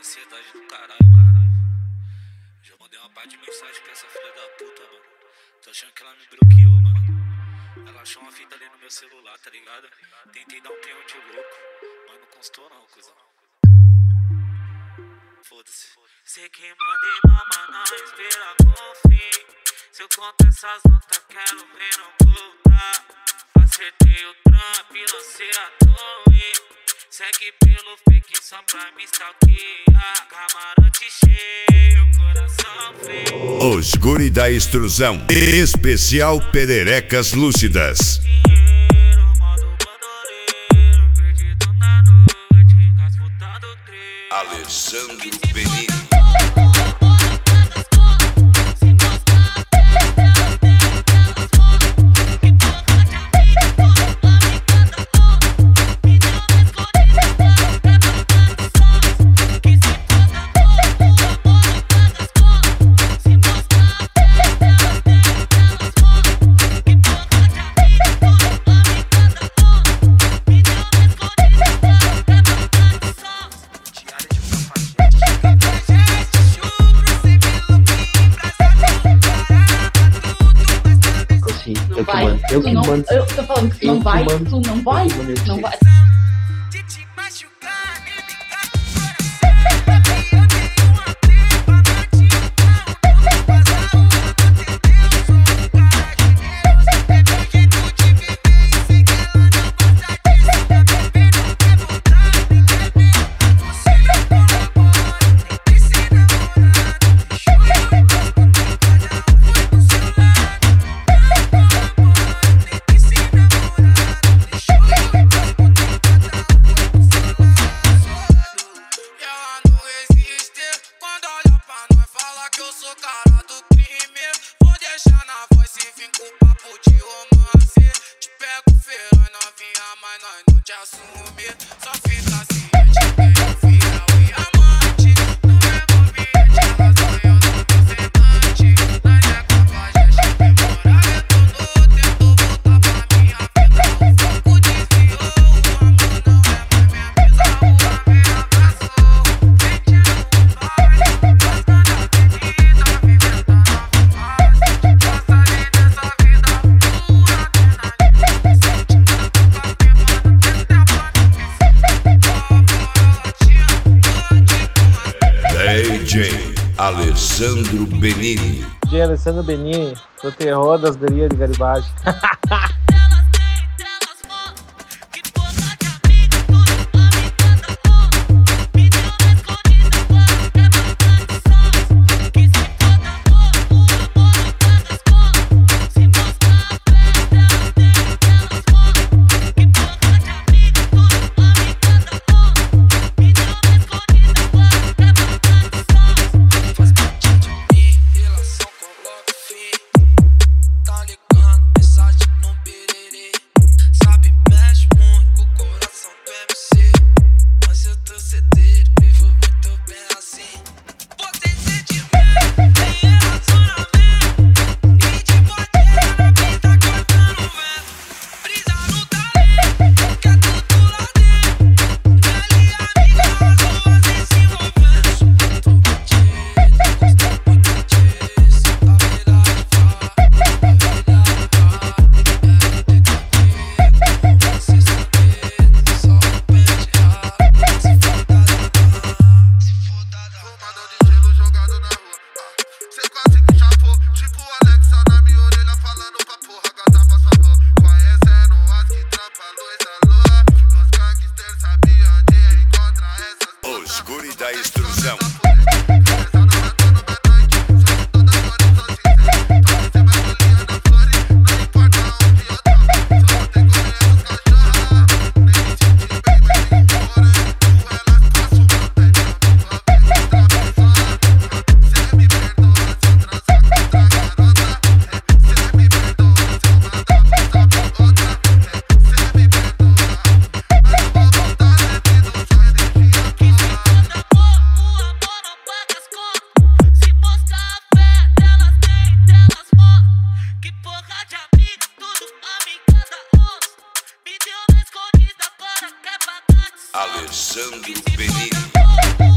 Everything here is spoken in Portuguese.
ansiedade do caralho, mano. Já mandei uma parte de mensagem pra essa filha da puta, mano. Tô achando que ela me bloqueou, mano. Ela achou uma fita ali no meu celular, tá ligado? Tentei dar um peão de louco, mas não constou não, cuzão. Foda-se. Sei que mandei mamar na espera com fim. Se eu conto essas notas, quero ver não voltar. Acertei o trampo e lancei a torre. Segue pelo fake só pra me stalkear. Camarote cheio, coração feio. Os guri da extrusão, especial Pererecas Lúcidas. Alessandro Benini. Eu tô falando que tu não vai, tu não vai, não vai. Só fica assim, fiel e amante. No mesmo ambiente, ela sonhou no meu semblante. Nós é cafajeste memorável, todo tempo voltar pra minha vida. O foco desviou, o amor não é mais minha brisa. O amor me abraçou, sentindo o baile, rasgando a avenida, vivendo a nova fase. Gosta dessa vida pura, adrenalina, sentindo DJ Alessandro Benini. DJ Alessandro Benini, o terror das gurias de Garibaldi. Os guri da extrusão. Alessandro Benini.